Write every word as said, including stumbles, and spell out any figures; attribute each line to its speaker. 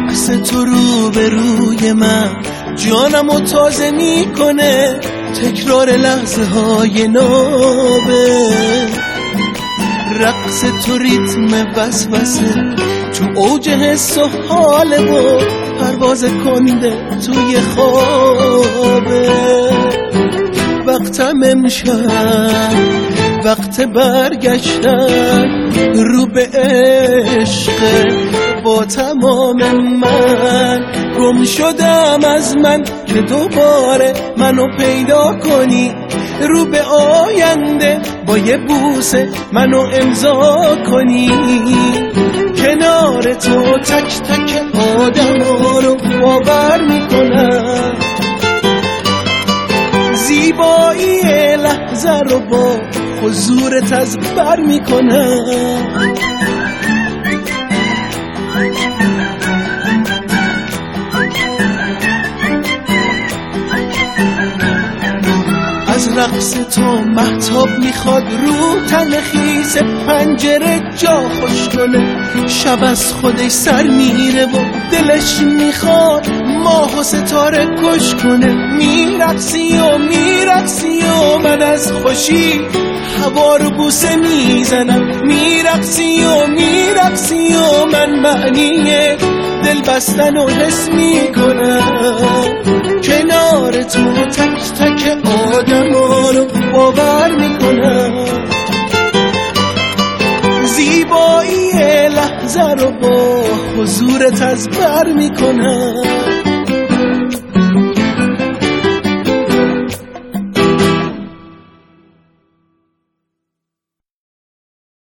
Speaker 1: رقص تو رو به روی من جانمو تازه میکنه، تکرار لحظه های نابه. رقص تو ریتم وسوسه تو اوج حس و حاله و پرواز کنده توی خوابه. وقتم امشب وقت برگشتن رو به عشق، با تمام من گم شدم از من که دوباره منو پیدا کنی. رو به آینده با یه بوسه منو امضا کنی. کنار تو تک تک آدم ها رو باور میکنم، زیبایی لحظه رو با حضورت از بر میکنم. از رقص تو مهتاب میخواد رو تن خیس پنجره جا خوش کنه. شب از خودش سر میره و دلش میخواد ماه و ستاره کش کنه. میرقصی و میرقصی و من از خوشی هوا رو بوسه میزنم. میرقصی و میرقصی و من معنی دل بستن و حس میکنم. کنار تو تک تک آدم ها رو باور میکنم، زیبایی لحظه رو با حضورت از بر میکنم.